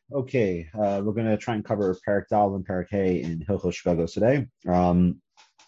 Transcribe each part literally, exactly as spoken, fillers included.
Okay, uh, we're going to try and cover Parak Dal and Parak Hay in Hilchos Shvagos today. Um,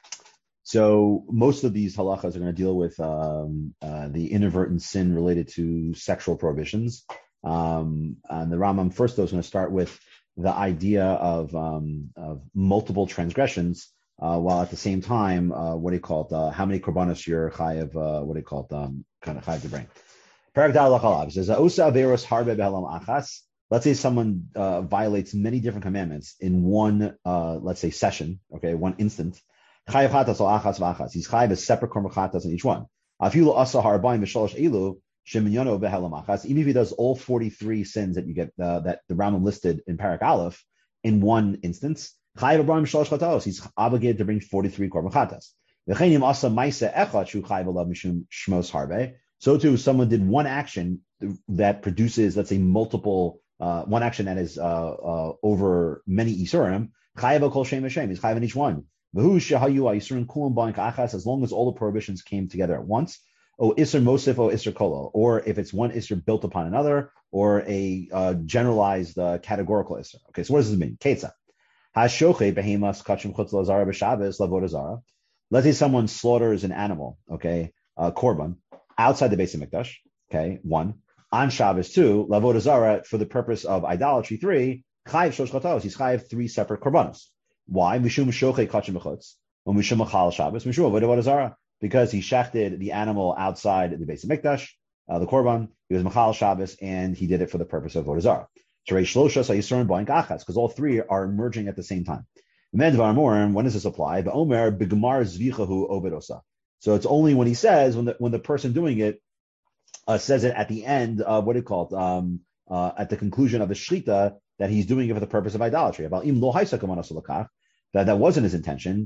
so most of these halachas are going to deal with um, uh, the inadvertent sin related to sexual prohibitions. Um, and the Rambam first, though, is going to start with the idea of, um, of multiple transgressions, uh, while at the same time, uh, what do you call it? Uh, how many korbanos you're chayav? Uh, what do you call it? Um, kind of chayav to bring. Parak Dal Lachalav says, "Osa averos harbe behalam achas." Let's say someone uh, violates many different commandments in one, uh, let's say, session, okay, one instant. Chayav chatas al achas v'achas. He's chayav a separate korban chatas in each one. Afilu asa harbaim v'shalosh elu sheminyano behelam achas. Even if he does all forty-three sins that you get uh, that the Rambam listed in Parak Aleph in one instance, chayav harbaim v'shalosh chatos. He's obligated to bring forty-three korban chatas. V'cheinim asa ma'isa echad shu chayav alav mishum shmos harbe. So too, someone did one action that produces, let's say, multiple. Uh, one action that is uh, uh, over many isurim, chayav kol shem Hashem. He's chayav in each one. V'hu shehayu isurim kulam b'in ka'achas, as long as all the prohibitions came together at once. O isur mosif o isur kolo, or if it's one isur built upon another, or a uh, generalized uh, categorical isur. Okay, so what does this mean? Ketza hashoche behemas kachim chutz lazara b'shabbos lavodah zara. Let's say someone slaughters an animal, okay, uh, korban outside the Beis Hamikdash. Okay, one. On Shabbos too, Lavodah Zara, for the purpose of idolatry, three, Chayiv Shosh Chatos, he's Chayiv three separate korbanos. Why? Mishum Shochei Kachim B'chutz, or Mishum Machal Shabbos, Mishum Avodah Zara, because he shechted the animal outside the Beis Hamikdash, uh, the korban, he was Machal Shabbos, and he did it for the purpose of Avodah Zara. Because all three are emerging at the same time. When does this apply? The Omer B'Gemar Zvichahu Obedosa. So it's only when he says, when the, when the person doing it Uh, says it at the end of what do you call it? Um, uh, at the conclusion of the shlita that he's doing it for the purpose of idolatry. About im lo that that wasn't his intention.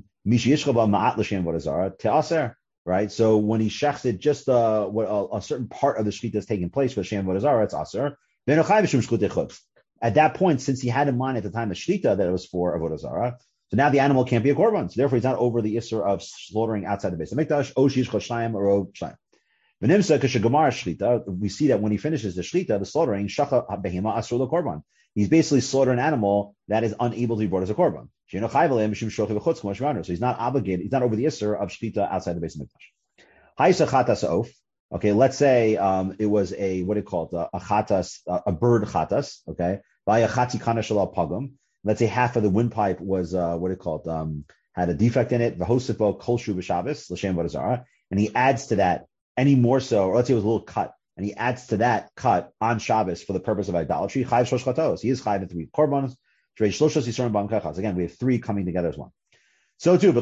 Right. So when he shechted just uh, what a, a certain part of the shlita is taking place for Shem Vodazara, it's aser. At that point, since he had in mind at the time of shlita that it was for Avodah Zarah, so now the animal can't be a korban. So therefore, he's not over the isser of slaughtering outside the Beis Hamikdash. O shish choshnayim or o shayim. We see that when he finishes the shlita, the slaughtering, he's basically slaughtering an animal that is unable to be brought as a korban. So he's not obligated, he's not over the isser of shlita outside the Beis Hamikdash. Okay, let's say um, it was a, what do you call it, a, a chatas, a bird chatas, okay, by a chati kana shalal pagum. Let's say half of the windpipe was, uh, what do you call it, um, had a defect in it, v'hosipo kol shu b'shabbos, l'shem v'dazara, and he adds to that any more so, or let's say it was a little cut, and he adds to that cut on Shabbos for the purpose of idolatry. Chayiv shosh chatos. He is chayiv in three korbanos. Again, we have three coming together as one. So too,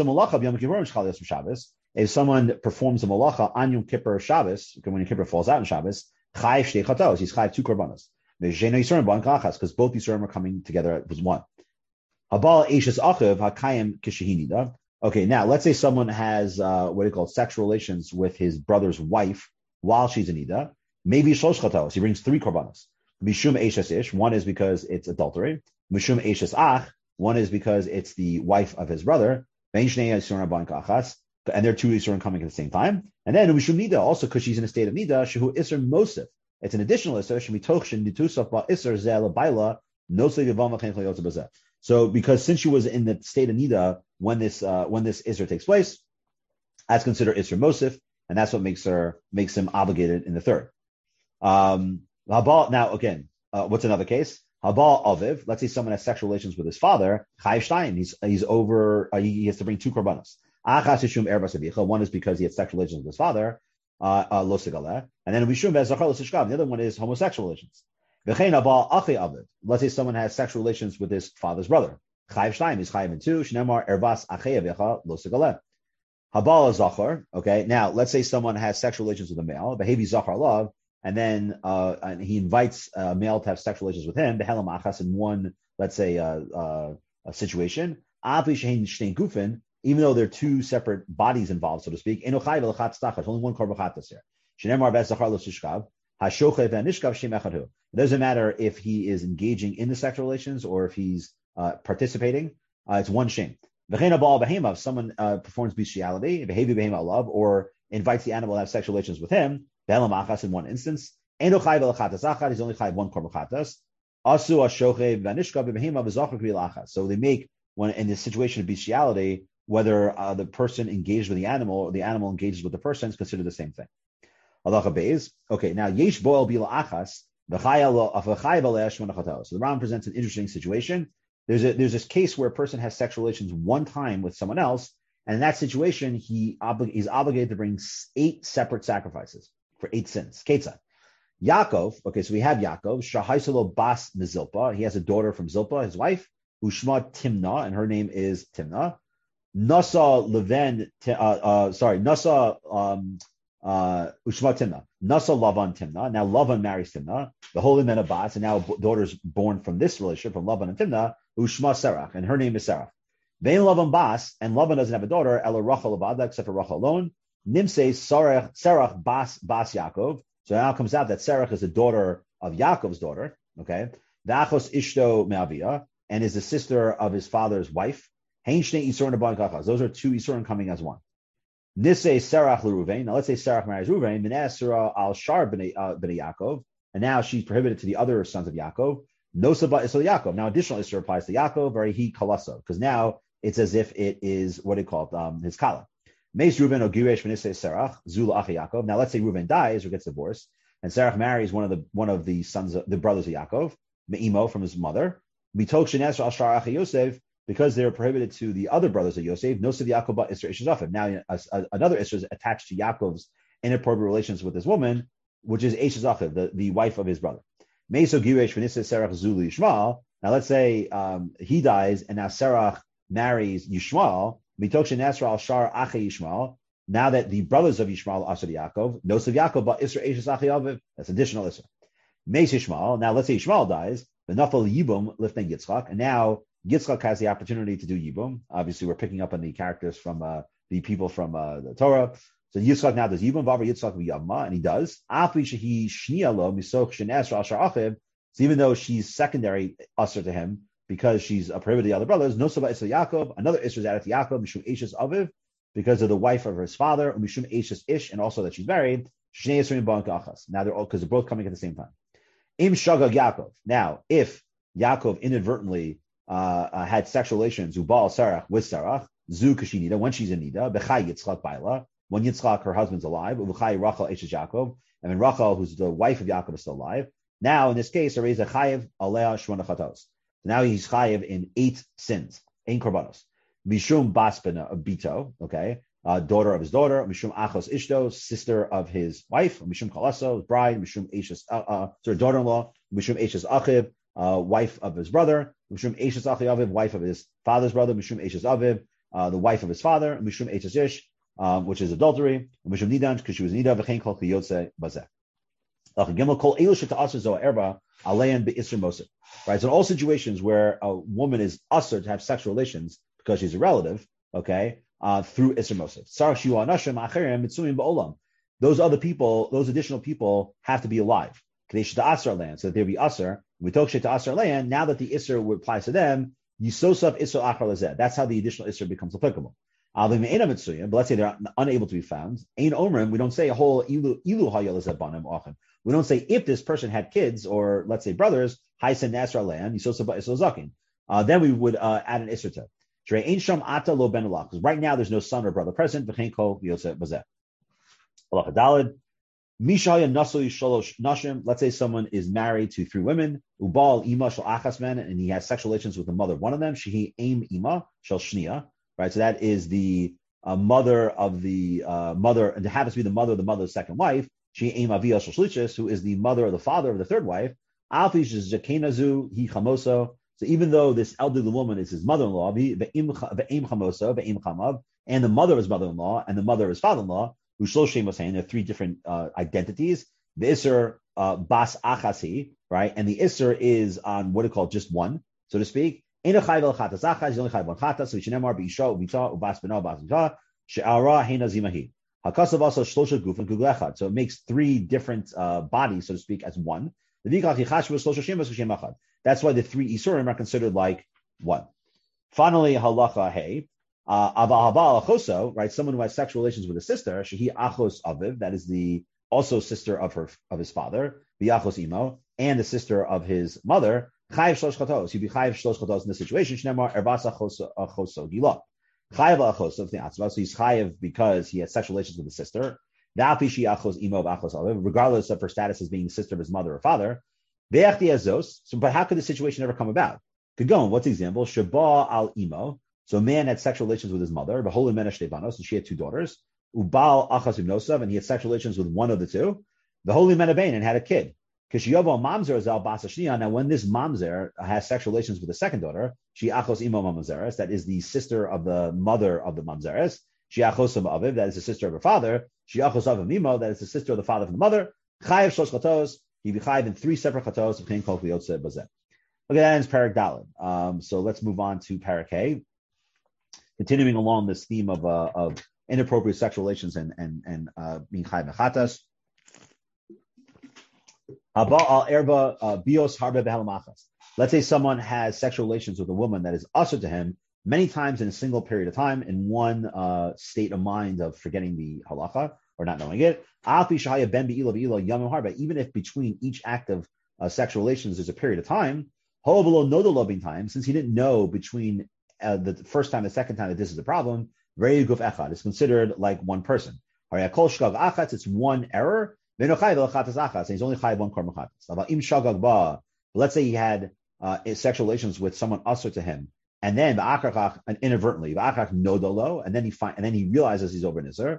if someone performs a malacha on Yom Kippur Shabbos, when Yom Kippur falls out in Shabbos, chayiv shtei chatos. He's chayiv two korbanos. Because both these are coming together as one. Habal eishes achiv hakayim kishehinida. Okay, now let's say someone has uh, what do you call it, sexual relations with his brother's wife while she's in Ida. Maybe shlosh chatos. He brings three korbanos. Mishum eishes ish. One is because it's adultery. Mishum eishes ach. One is because it's the wife of his brother. And there are two isurim coming at the same time. And then mishum nida, also because she's in a state of nida. Shehu iser mosif. It's an additional iser. Shemitoch shen nitusaf ba iser zel baila nosei v'vam v'chein chayot bazeh. So, because since she was in the state of nida when this uh, when this isra takes place, that's considered isra mosif, and that's what makes her makes him obligated in the third. Um, Habal, now again, uh, what's another case? Habal aviv. Let's say someone has sexual relations with his father. Chayiv shtayim. He's he's over. Uh, he has to bring two korbanos. Achas yishum erbas avicha. One is because he had sexual relations with his father, uh, uh, lo sigaleh, and then vishum be'zachar lo sishkav. The other one is homosexual relations. Let's say someone has sexual relations with his father's brother. Chayiv shtayim is chayiv in two. Shneimar erbas achei avicha lo sigaleh. Habal zachar. Okay, now let's say someone has sexual relations with a male. Behavi zachar love. And then uh, and he invites a male to have sexual relations with him, behelam achas, in one, let's say, uh, uh, a situation. Even though there are two separate bodies involved, so to speak, only one korban chatas here. It doesn't matter if he is engaging in the sexual relations or if he's uh, participating. Uh, it's one shame. If someone uh, performs bestiality, behavior behema love, or invites the animal to have sexual relations with him, in one instance, he's only chayv one korban chatas. Asu ashoche vanishka b'behema v'zachar k'bilachas. So they make, when in this situation of bestiality, whether uh, the person engaged with the animal or the animal engages with the person is considered the same thing. Halacha beis. Okay, now yesh boel bilachas v'chayal v'chayav aleh shmona chatos. So the Ram presents an interesting situation. There's a there's this case where a person has sexual relations one time with someone else, and in that situation he obli- he's obligated to bring eight separate sacrifices for eight sins. Ketzah. Yaakov. Okay, so we have Yaakov. Shahaisalo bas mizilpa. He has a daughter from Zilpa, his wife. Ushma Timna, and her name is Timna. Nasa Leven. Uh, uh, sorry, Nasa. Um, Uh, Ushma Timna. Nasa Lavan Timna. Now Lavan marries Timna, the holy men of Bas, and now daughters born from this relationship, from Lavan and Timna, Ushma Serach, and her name is Serach. Vein Lavan Bas, and Lavan doesn't have a daughter, Ela Rachel Avada, except for Rachel alone. Nimse Serach, Serach Bas Bas Yaakov. So now it comes out that Serach is the daughter of Yaakov's daughter, okay? V'achos Ishto Me'avia, and is the sister of his father's wife. Hein Shnei Yisurin Aban Kachas. Those are two Yisurin coming as one. Nisei Serach l'Ruvain. Now let's say Serach marries Ruvain. Minasera al Shar b'nei Yaakov, and now she's prohibited to the other sons of Yaakov. Nosaba Isel Yaakov. Now additional Isra applies to Yaakov, or he kalaso, because now it's as if it is what they call it, um, his kala. Meis Ruvain or Giresh Nisei Serach Zula Achi Yaakov. Now let's say Ruvain dies or gets divorced, and Serach marries one of the one of the sons of the brothers of Yaakov, Me'imo from his mother. Mitok Shenesra al Shar Achi Yosef. Because they're prohibited to the other brothers of Yosef, Nosef Yaakov ba Isra Isha Zafim. Now a, a, another Isra is attached to Yaakov's inappropriate relations with this woman, which is Isha Zachiv, the, the wife of his brother. Meso Giresh V'Nisei Serach Zuli Yishmael. Now let's say um, he dies and now Serach marries Yishmael. Mitok Shenesra al Shar Achi Yishmael. Now that the brothers of Yishmael are Asher Yaakov, Nosef Yaakov ba Isra Isha Zachi Aviv. That's additional Isra. Meis Yishmael. Now let's say Yishmael dies. The Nafal Yibum Lifnei Yitzchak, and now Yitzchak has the opportunity to do Yibum. Obviously, we're picking up on the characters from uh, the people from uh, the Torah. So Yitzchak now does Yibum, Vavar Yitzchak v'Yavma, and he does. So even though she's secondary usher to him because she's a prohibited the other brothers, no Saba Isra Yaakov, another Isra is added to Yaakov, Mishum Eishes Aviv, because of the wife of his father, Mishum Eishes Ish, and also that she's married. Shnei Yisrael B'An Kachas. Now they're all because they're both coming at the same time. Im Shagag Yaakov. Now, if Yaakov inadvertently Uh, uh, had sexual relations, Ubal Sarach with Sarach, Zu Kashinida, when she's in Nida, Bechai Yitzchak Baila, when Yitzchak, her husband's alive, Ubechai Rachel Eshes Yaakov, and when Rachel, who's the wife of Yaakov, is still alive. Now, in this case, there is a Chayev Alea Shmona Chatos. Now he's Chayev in eight sins, eight korbanos. Mishum Baspana of Bito, okay, uh, daughter of his daughter, Mishum Achos Ishto, sister of his wife, Mishum Kalaso, his bride, Mishum Eshes, uh, uh, sorry, daughter-in-law, Mishum Eshes Achiv, Uh, wife of his brother, Mishum Eishes Achi Aviv, wife of his father's brother, Mishum Eishes Aviv, uh, the wife of his father, Mishum Eishes Ish, um, which is adultery, Mishum Nidan, because she was Nida, V'chein Kol Chiyotze Bazeh. Gimel Kol Elu Sheta Zo Erba Alein Be'Isr Mosef. Right, so in all situations where a woman is usher to have sexual relations because she's a relative, okay, uh, through Isr Mosef. Sarach Shiu Anashim Acherim Mitzuyim Ba'olam. Those other people, those additional people have to be alive. So that there be usher. We talk to usher land. Now that the isser applies to them, yisosaf isser achar lazeh. That's how the additional isser becomes applicable. But let's say they're unable to be found. Ein omrim. We don't say a whole ilu ilu hayalazeh banim achim. We don't say if this person had kids or let's say brothers, haisen nasra land yisosaf isser zakin. Uh, then we would uh, add an isser to. Ein sham ata lo ben because right now there's no son or brother present. V'chein kol yosef bazeh. Allah dalid. Mishaya Nasui Shalosh Nashim, let's say someone is married to three women, Ubal Ima Shal Achasman, and he has sexual relations with the mother of one of them, Shehi Aim Ima Shal Shnia, right? So that is the uh, mother of the uh, mother, and it happens to be the mother of the mother's second wife, Shehi Aim Avia Shal Shlichis, who is the mother of the father of the third wife, Alfish is Jakenazu, he Chamoso. So even though this elderly woman is his mother-in-law, Ve'im Chamoso, Ve'im Chamav, and the mother of his mother-in-law, and the mother of his father-in-law, Ushloshim was saying there are three different uh, identities. The Isser uh, Bas Achasi, right? And the Isser is on what it called just one, so to speak. He's only chayv one chatas, so Shinemar B'isha Ubita Ubas Beno Bas Bita She'ara Heina Zimahi. Hakasav also Shlosha Guf and Kuglechad. So it makes three different uh, bodies, so to speak, as one. That's why the three Isurim are considered like one. Finally, halacha hey. Uh, Achoso, right? Someone who has sexual relations with a sister, shehi achos aviv, that is the also sister of her of his father, biachos imo, and the sister of his mother, Chayiv shlosh chatos. He'd be chayiv shlosh chatos in this situation. Shnemar ervasa choso gila. Chayiv achos of the atzva. So he's chayiv because he had sexual relations with his sister. Regardless of her status as being sister of his mother or father. So, but how could the situation ever come about? Could go on. What's the example? Shaba al imo. So a man had sexual relations with his mother. Beholim menesh tevanos, and she had two daughters. Ubal achas ibnosav, and he had sexual relations with one of the two. The holy menabain, and had a kid. Kishiyovo mamzer zal basa shniya. Now, when this mamzer has sexual relations with the second daughter, she achos imo mamzeres, that is the sister of the mother of the mamzeres. She achosam aviv, that is the sister of her father. She achos aviv mimo, that is the sister of the father from the mother. Chayev shlosh chatos, he be chayev in three separate chatos of kain kol kliyotze bazeh. Okay, that ends Parak Daled. Um, so let's move on to Parak Hey. Continuing along this theme of uh, of inappropriate sexual relations and and and uh, being chayev mechatas. Haba al erba bios harbe behelamachas. Let's say someone has sexual relations with a woman that is usher to him many times in a single period of time, in one uh, state of mind of forgetting the halacha or not knowing it. Even if between each act of uh, sexual relations there's a period of time, time, since he didn't know between uh, the first time and the second time that this is a problem, it's considered like one person. It's one error. And he's only chayav one korban chatas. Let's say he had uh, sexual relations with someone usher to him, and then and inadvertently, and then he find, and then he realizes he's over nizer.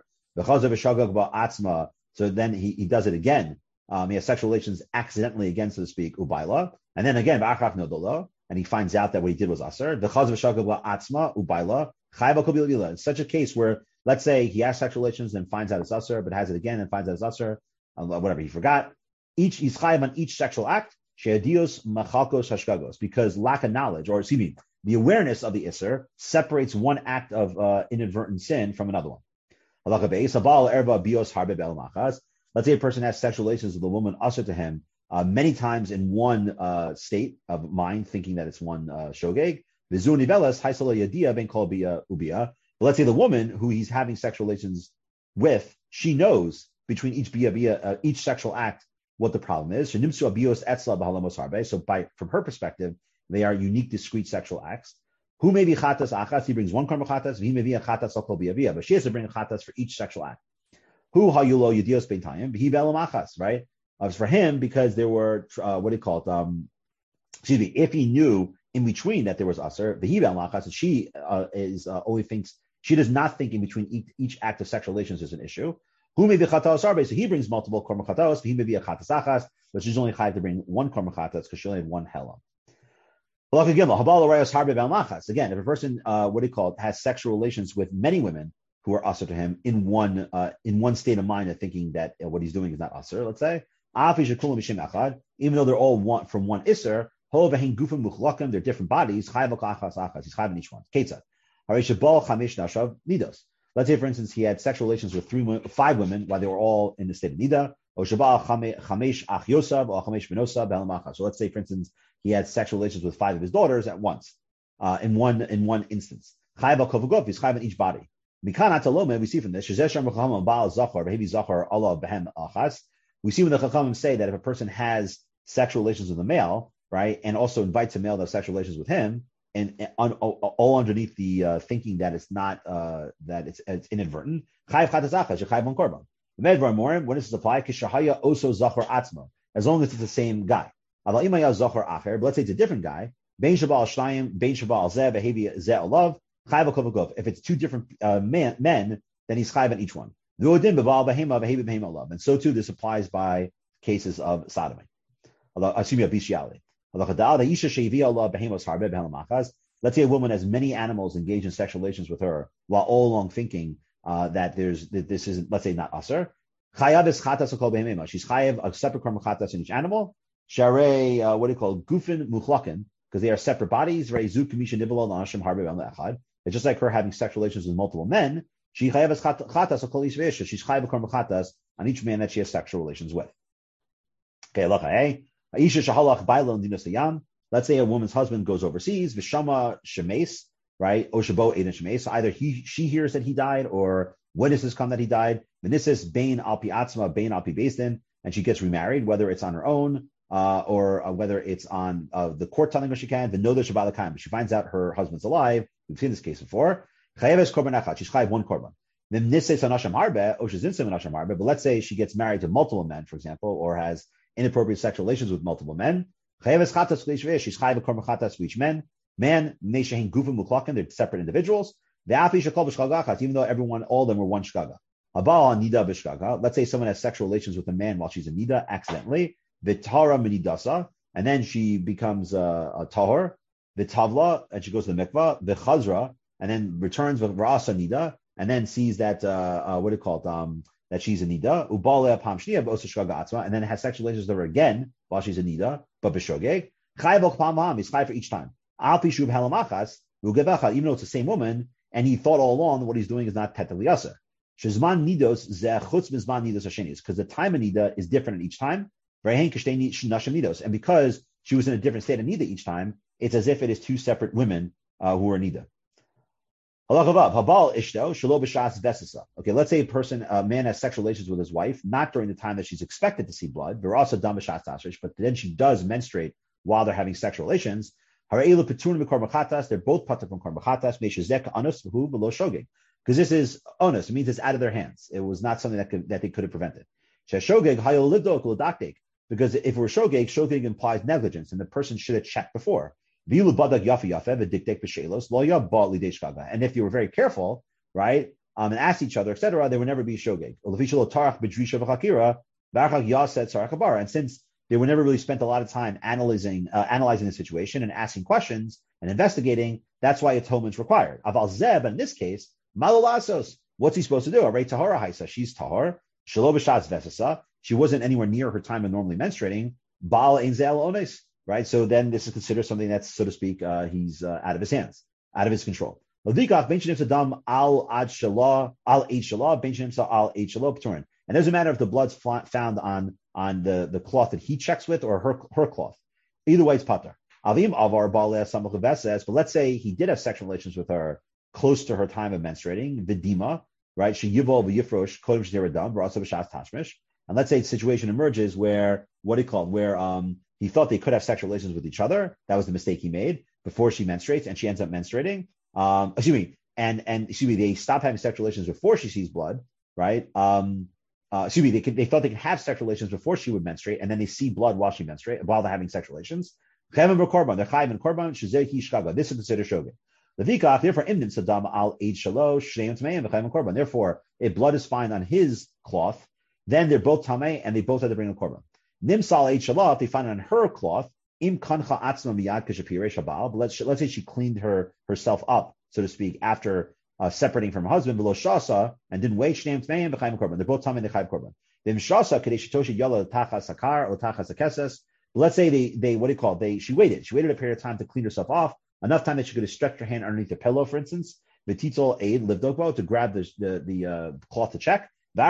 So then he, he does it again. Um, he has sexual relations accidentally again, so to speak, ubayla, and then again and he finds out that what he did was aser. In such a case where, let's say, he has sexual relations and finds out it's aser, but has it again and finds out it's aser, whatever he forgot. Each is chayav on each sexual act. Sheadios machalkos hashgagos, because lack of knowledge, or excuse me, the awareness of the iser separates one act of uh, inadvertent sin from another one. Let's say a person has sexual relations with a woman usher to him uh, many times in one uh, state of mind, thinking that it's one uh, shogeg. But let's say the woman who he's having sexual relations with, she knows between each bia, bia uh, each sexual act what the problem is. So by from her perspective, they are unique, discrete sexual acts. Who may be chatas achas? He brings one karma chatas. He may be a chatas al kol bia bia, but she has to bring a chatas for each sexual act. Who hayulo yudios beintayim? He be'elam achas, right? Uh, for him, because there were uh, what do you call it? Um, excuse me. If he knew in between that there was aser, the he be'elam achas, and she uh, is uh, only thinks she does not think in between each, each act of sexual relations is an issue. Who may be chatas arbe? So he brings multiple karma chatas. He may be a chatas achas, but she's only chayav to bring one karma chatas because she only had one helam. Again, if a person, uh, what do you call it, has sexual relations with many women who are usher to him in one uh, in one state of mind of thinking that uh, what he's doing is not usher, let's say, even though they're all one from one isser, they're different bodies, he's chayav in each one. Let's say, for instance, he had sexual relations with three, five women while they were all in the state of nida. So let's say, for instance, he had sexual relations with five of his daughters at once, uh, in one in one instance. He's chayav in each body. We see from this, we see when the Chachamim say that if a person has sexual relations with a male, right, and also invites a male to have sexual relations with him, and, and on, all underneath the uh, thinking that it's not uh, that it's, it's inadvertent, chayav chatas achas, you chayav one korban. When does this apply? Kishahaya oso zachor atzmo, as long as it's the same guy. But let's say it's a different guy. Bein shabal shnayim, bein shabal zeh, behavi zeh olav, chayav kovagov. If it's two different uh, men, men, then he's chayav on each one. And so too, this applies by cases of sodomy. Excuse me, of bestiality. Let's say a woman has many animals engaged in sexual relations with her, while all along thinking uh, that there's that this isn't, let's say, not aser. Chayav is chatas kol behemema. She's chayav a separate karma chatas in each animal. Sharei, uh, what do you call it? Gufin muchlakin, because they are separate bodies. Reizu kamisha nibalo la'ashim harbe echad. It's just like her having sexual relations with multiple men. She chayav is chatas kol ish ve'isha. She's chayav karma chatas on each man that she has sexual relations with. Okay, look, eh? Aisha shahalach bailo dinos yam. Let's say a woman's husband goes overseas. Vishama shemes, right? Oshabo eden shemes. So either he she hears that he died, or witnesses come that he died. Venisis bain alpi atzma bain alpi beisdin, and she gets remarried, whether it's on her own. uh, or uh, whether it's on uh, the court telling her she can, the no Shabbat but she finds out her husband's alive. We've seen this case before. Chayeves korban echad. She's chayev one korban. Then nises anasham harbe, or she's insim anasham harbe. But let's say she gets married to multiple men, for example, or has inappropriate sexual relations with multiple men. Chayeves chatas v'leishveh. She's chayev korban chatas for each man. Man neshehin gufim muklakin. They're separate individuals. The afi shekol b'shkagachas. Even though everyone, all of them were one shkaga. Habal nida b'shkaga. Let's say someone has sexual relations with a man while she's a nida accidentally. V'tara minidasa, and then she becomes uh, a tahor. V'tavla, and she goes to the mikvah. V'chazra, and then returns with ra'asa nida, and then sees that uh, uh, what do you call it? Um, that she's a nida. Ubaleh pam shniya b'osa shkaga atzma, and then has sexual relations with her again while she's a nida, but b'shogeg. Chayv pam ham, he's chayv for each time. Al pishub halamachas ugevacha, even though it's the same woman, and he thought all along what he's doing is not technically aser. Shezman nidos zeh chutz mizman nidos hashenis, because the time of nida is different at each time. And because she was in a different state of nida each time, it's as if it is two separate women uh, who are nida. Okay, let's say a person, a man has sexual relations with his wife, not during the time that she's expected to see blood, but then she does menstruate while they're having sexual relations. They're both patur from korban chatas, because this is onus. It means it's out of their hands. It was not something that could, that they could have prevented. Because if it were shogeg, shogeg implies negligence, and the person should have checked before. And if you were very careful, right, um, and asked each other, et cetera, there would never be shogeg. And since they would never really spent a lot of time analyzing uh, analyzing the situation and asking questions and investigating, that's why atonement is required. Aval zeb, in this case, malolasos, what's he supposed to do? Arei tahora haisa, she's tahor. Shelo b'shatz vesasa, she wasn't anywhere near her time of normally menstruating. Baal ein ze'el ones, right? So then this is considered something that's, so to speak, uh, he's uh, out of his hands, out of his control. Ladikach ben shenim sadam al ad shalah al eight shalah ben shenim sa al eight shalah p'turin. And there's a matter if the blood's found on on the, the cloth that he checks with or her her cloth. Either way, it's pater. Avim avar baaleh samach leveses. But let's say he did have sexual relations with her close to her time of menstruating. Vidima, right? She yivol v'yifrosh kodem shneradam v'rasa b'shas tashmish. And let's say a situation emerges where, what do you call it, where um, he thought they could have sexual relations with each other. That was the mistake he made before she menstruates, and she ends up menstruating. Um, excuse me, and and excuse me, they stop having sexual relations before she sees blood, right? Um, uh, excuse me, they could, they thought they could have sexual relations before she would menstruate, and then they see blood while she menstruates, while they're having sexual relations. Chayim v'korban, they're chayim and korban, shezehi shkaga. This is considered shogeg. Levikach, therefore, imdim sadam al eid shalosh shneim tmeim v'chayim korban. Therefore, if blood is found on his cloth, then they're both tamei and they both have to bring a korban. Nimsal eid shalah, if they find it on her cloth, im kancha atzma miyad kashapirei shabal. But let's let's say she cleaned her herself up, so to speak, after uh, separating from her husband below shasa and didn't wait shneim tmeim v'chayim korban. They're both tamei and they chayim korban. Then shasa kadesh toshi yala tachas sakar or tachas akeses. Let's say they they what do you call it? They she waited. She waited a period of time to clean herself off, enough time that she could have stretched her hand underneath the pillow, for instance. The titol aid livdokbo to grab the the, the uh, cloth to check.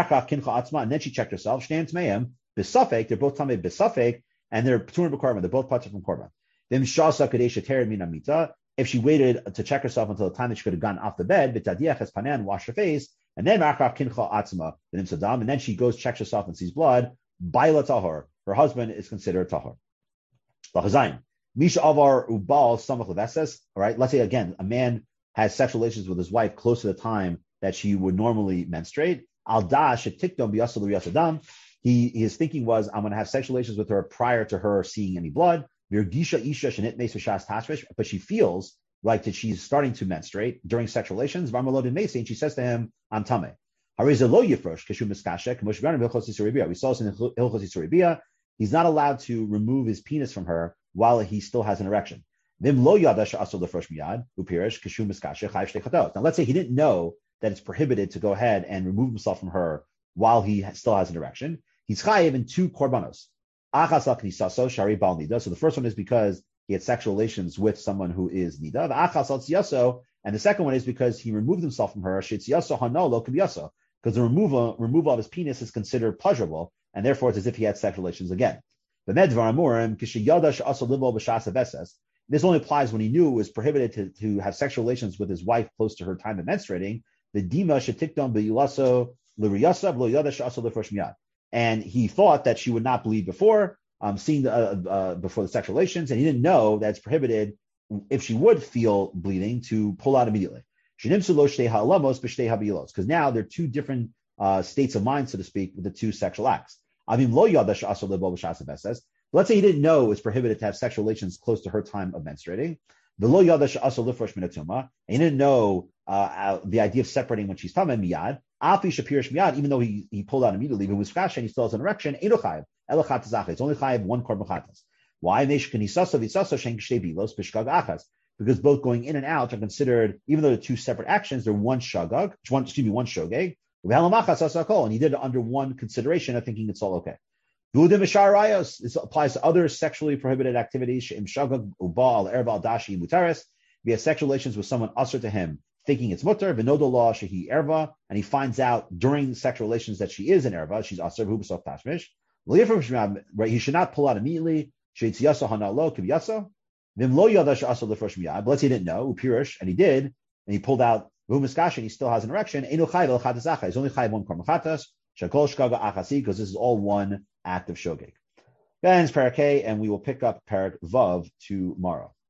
And then she checked herself. They're both tamei besafek, and they're p'turim b'korban. They're both patur from korban. Then shasa kadesha tered min amita. If she waited to check herself until the time that she could have gotten off the bed, b'tadiach es panan, wash her face, and then ma'achaf kincha atzma, and then she goes checks herself and sees blood. Baila tahor. Her husband is considered tahor. Lachazayin. Misha avar ubal samach leveses. All right. Let's say again, a man has sexual relations with his wife close to the time that she would normally menstruate. Al dash tikdom biyasal yasadam. He his thinking was, I'm going to have sexual relations with her prior to her seeing any blood. But she feels like that she's starting to menstruate during sexual relations. And she says to him, I'm tamei. We saw this in Hilchos Yisur. He's not allowed to remove his penis from her while he still has an erection. Now let's say he didn't know that it's prohibited to go ahead and remove himself from her while he still has an erection. He's chayiv in two korbanos. So the first one is because he had sexual relations with someone who is nida. And the second one is because he removed himself from her. Because the removal removal of his penis is considered pleasurable, and therefore it's as if he had sexual relations again. This only applies when he knew it was prohibited to, to have sexual relations with his wife close to her time of menstruating. The dima shetikdom beyilaso l'riyasa v'lo yada she'aso l'fresh miyad. And he thought that she would not bleed before, um, seen the, uh, uh, before the sexual relations, and he didn't know that it's prohibited if she would feel bleeding to pull out immediately. Because now there are two different uh, states of mind, so to speak, with the two sexual acts. Let's say he didn't know it's prohibited to have sexual relations close to her time of menstruating. And he didn't know uh, the idea of separating when she's tameh miyad. Even though he, he pulled out immediately, but was fresh and he still has an erection, it's only chayav one korban chatas. Why? Because both going in and out are considered, even though they're two separate actions, they're one shagag, one, excuse me, one shogeg. And he did it under one consideration of thinking it's all okay. This applies to other sexually prohibited activities. We have sexual relations with someone usher to him, thinking it's mutter, v'nodollah shehi erva, and he finds out during sexual relations that she is an erva, she's usher, v'hubasof tashmish. Right, he should not pull out immediately. Sheitziyaso hanalo kivyasa. Vim lo yada she'asal lefrosh miyad. But let's say he didn't know, upirish, and he did, and he pulled out v'humaskash, and he still has an erection. Eno chayv el chatazacha. He's only chayv one kormachatas. Shakol shkaga achasi, because this is all one act of shogeg. Then it's Parak Hey, and we will pick up Parak Vav tomorrow.